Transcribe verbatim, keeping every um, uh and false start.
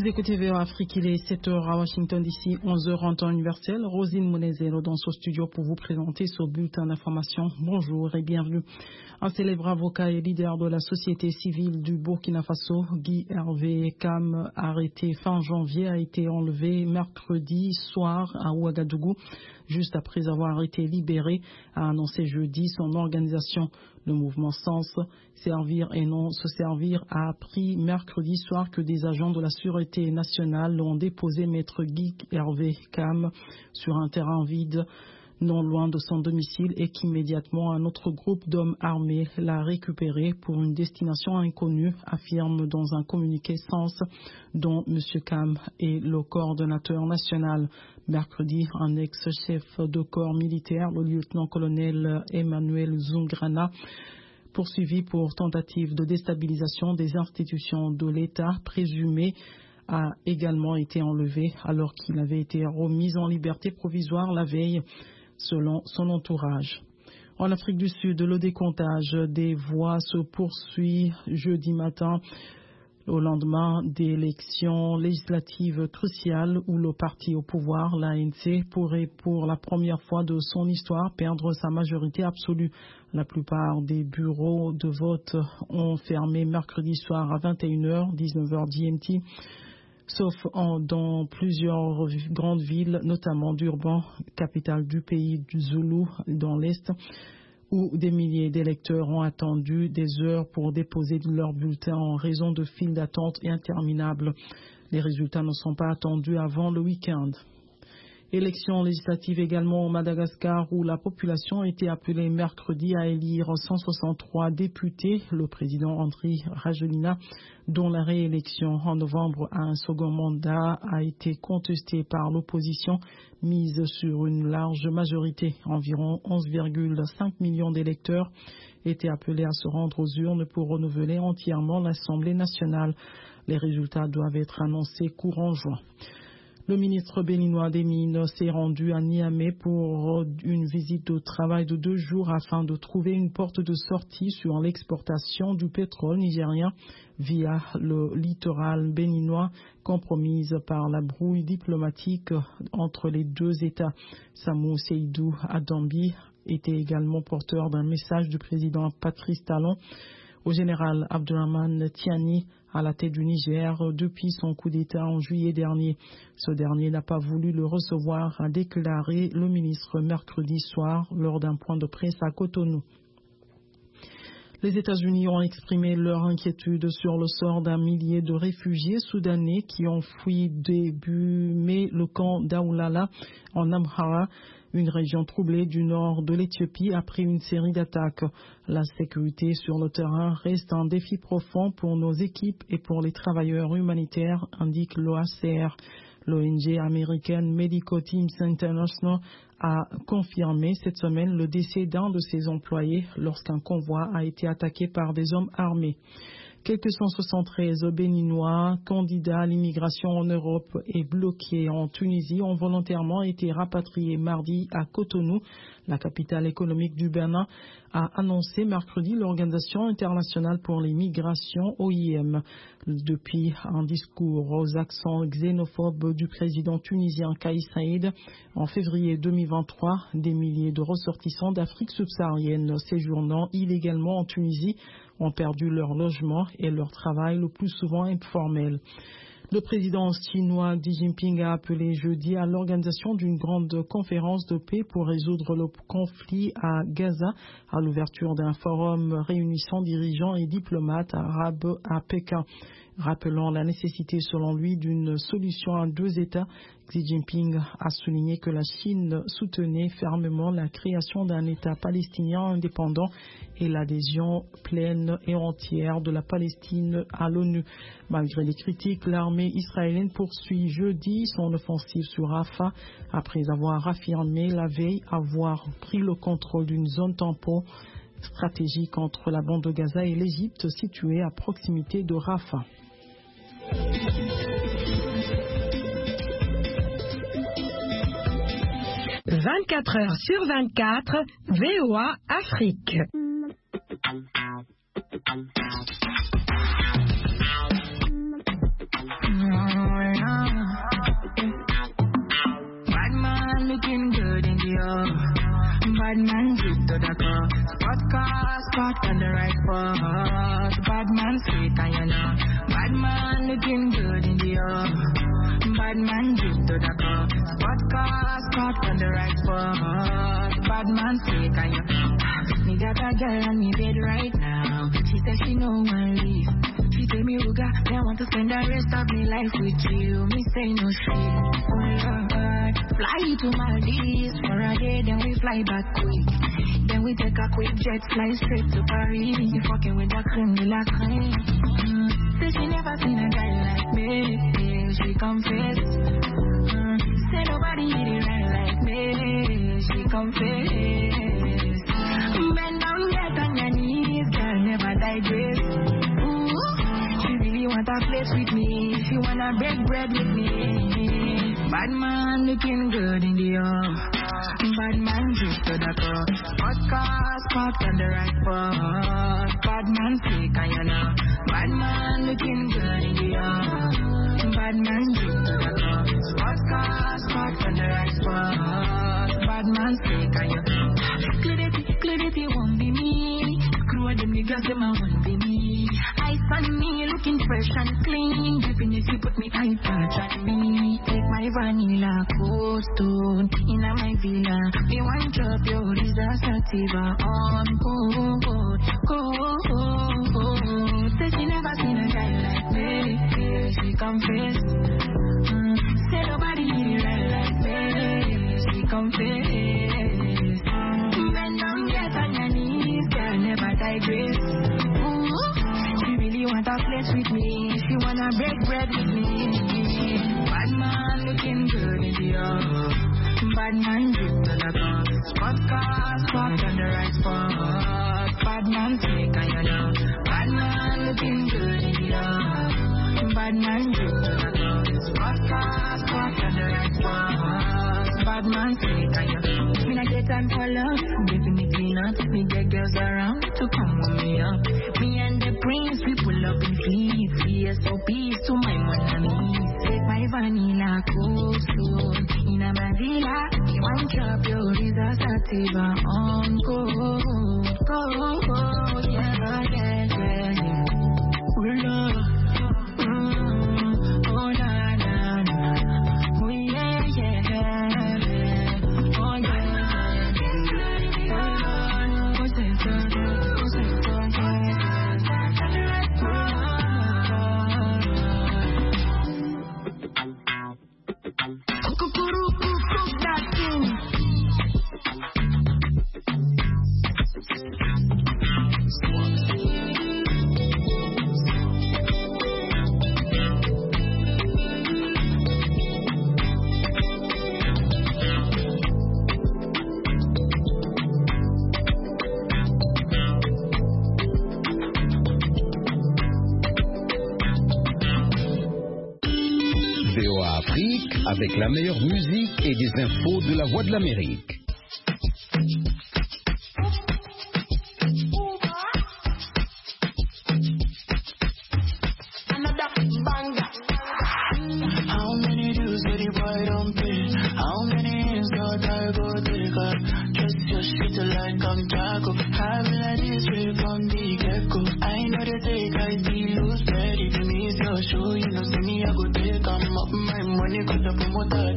Vous écoutez V O Afrique, il est sept heures à Washington D C, onze heures en temps universel. Rosine Monezero dans ce studio pour vous présenter ce bulletin d'information. Bonjour et bienvenue. Un célèbre avocat et leader de la société civile du Burkina Faso, Guy Hervé Kam, arrêté fin janvier, a été enlevé mercredi soir à Ouagadougou, juste après avoir été libéré, a annoncé jeudi son organisation. Le mouvement Sens servir et non se servir a appris mercredi soir que des agents de la Sûreté nationale ont déposé maître Guy Hervé Kam sur un terrain vide non loin de son domicile et qu'immédiatement un autre groupe d'hommes armés l'a récupéré pour une destination inconnue, affirme dans un communiqué Sens dont M. Kam est le coordonnateur national. Mercredi, un ex-chef de corps militaire, le lieutenant-colonel Emmanuel Zungrana, poursuivi pour tentative de déstabilisation des institutions de l'État présumées, a également été enlevé alors qu'il avait été remis en liberté provisoire la veille, selon son entourage. En Afrique du Sud, le décomptage des voix se poursuit jeudi matin au lendemain d'élections législatives cruciales où le parti au pouvoir, l'A N C, pourrait pour la première fois de son histoire perdre sa majorité absolue. La plupart des bureaux de vote ont fermé mercredi soir à vingt et une heures, dix-neuf heures G M T. Sauf en, dans plusieurs grandes villes, notamment Durban, capitale du pays du Zoulou, dans l'Est, où des milliers d'électeurs ont attendu des heures pour déposer leur bulletin en raison de files d'attente interminables. Les résultats ne sont pas attendus avant le week-end. Élections législatives également au Madagascar où la population a été appelée mercredi à élire cent soixante-trois députés. Le président Andry Rajoelina, dont la réélection en novembre à un second mandat a été contestée par l'opposition, mise sur une large majorité. Environ onze virgule cinq millions d'électeurs étaient appelés à se rendre aux urnes pour renouveler entièrement l'Assemblée nationale. Les résultats doivent être annoncés courant juin. Le ministre béninois des Mines s'est rendu à Niamey pour une visite de travail de deux jours afin de trouver une porte de sortie sur l'exportation du pétrole nigérien via le littoral béninois, compromise par la brouille diplomatique entre les deux États. Samou Seydou Adambi était également porteur d'un message du président Patrice Talon au général Abdourahmane Tiani à la tête du Niger depuis son coup d'État en juillet dernier. Ce dernier n'a pas voulu le recevoir, a déclaré le ministre mercredi soir lors d'un point de presse à Cotonou. Les États-Unis ont exprimé leur inquiétude sur le sort d'un millier de réfugiés soudanais qui ont fui début mai le camp d'Aoulala en Amhara, une région troublée du nord de l'Éthiopie après une série d'attaques. La sécurité sur le terrain reste un défi profond pour nos équipes et pour les travailleurs humanitaires, indique l'O A C R. L'O N G américaine Medical Teams International a confirmé cette semaine le décès d'un de ses employés lorsqu'un convoi a été attaqué par des hommes armés. Quelques cent soixante-treize Béninois candidats à l'immigration en Europe et bloqués en Tunisie ont volontairement été rapatriés mardi à Cotonou. La capitale économique du Bénin a annoncé mercredi l'Organisation internationale pour les migrations O I M. Depuis un discours aux accents xénophobes du président tunisien Kais Saïd en février deux mille vingt-trois, des milliers de ressortissants d'Afrique subsaharienne séjournant illégalement en Tunisie ont perdu leur logement et leur travail le plus souvent informel. Le président chinois Xi Jinping a appelé jeudi à l'organisation d'une grande conférence de paix pour résoudre le conflit à Gaza, à l'ouverture d'un forum réunissant dirigeants et diplomates arabes à Pékin. Rappelant la nécessité, selon lui, d'une solution à deux États, Xi Jinping a souligné que la Chine soutenait fermement la création d'un État palestinien indépendant et l'adhésion pleine et entière de la Palestine à l'ONU. Malgré les critiques, l'armée israélienne poursuit jeudi son offensive sur Rafah après avoir affirmé la veille avoir pris le contrôle d'une zone tampon stratégique entre la bande de Gaza et l'Égypte située à proximité de Rafah. vingt-quatre heures sur vingt-quatre, V O A Afrique. Bad man drip to the car. Spot car, spot on the right spot. Bad man straight and you know. Bad man looking good in the air. Bad man drip to the car. Spot car, spot on the right spot. Bad man straight and you know. Me got a girl on me bed right now. She said she know one leave. She tell me, Uga, I want to spend the rest of my life with you. Me say no shit. Oh Lord, fly to Maldives for a day, then we fly back quick. Then we take a quick jet, fly straight to Paris. You fucking with the creme de la creme. Mm. Say she never seen a guy like me. Yeah, she confess. Mm. Say nobody hit it right like me. She confess. Bend down, get on your knees, girl, never digress. Ooh, she really want a place with me. She wanna break bread with me. Bad man looking good in the air. Bad man drip to the car. Podcast, spot on the right spot. Bad man fake and you know. Bad man looking good in the air. Bad man drip to the car. Podcast, spot on the right spot. Bad man fake and you know. Clarity, clarity won't be me. Screw them niggas, them a won't be me. Ice on me, looking fresh and clean. Definitely put me high touch on me. Take my vanilla cold stone in my villa. Me want drop your disaster sativa on cold, cold, cold. Say she never seen a guy like me. Yeah, she confess. Mm. Say nobody hit it right like me. She confess. Bend down, get on your knees, girl, never digress. Ooh, she really want a place with me. She wanna break bread with me. Bad man looking good in the air. Bad man drip to the car. Spot car, spot on the right spot. Bad man fake and you know. Bad man looking good in the air. Bad man drip to the car. Spot car, spot on the right spot. Bad man fake and you know. Me not get time for love, definitely not. Me get girls around to come warm me up. Me and the prince, we pull up in fleet. C S O Ps to my money. Take my vanilla cold stone in a villa. You want drop your disaster sativa on cold, cold, yeah, yeah, yeah, yeah. We're love. Mm, oh na na na, oh yeah, yeah, oh yeah. Avec la meilleure musique et des infos de la Voix de l'Amérique. How many dudes did he boy don't pay? How many ends got I go take up? Just your shit like I'm Jaco. Having like this way from the get-go. I know they take I see lose ready to me. Your show, you know, see me, I go take I'm up my money, cause the promoter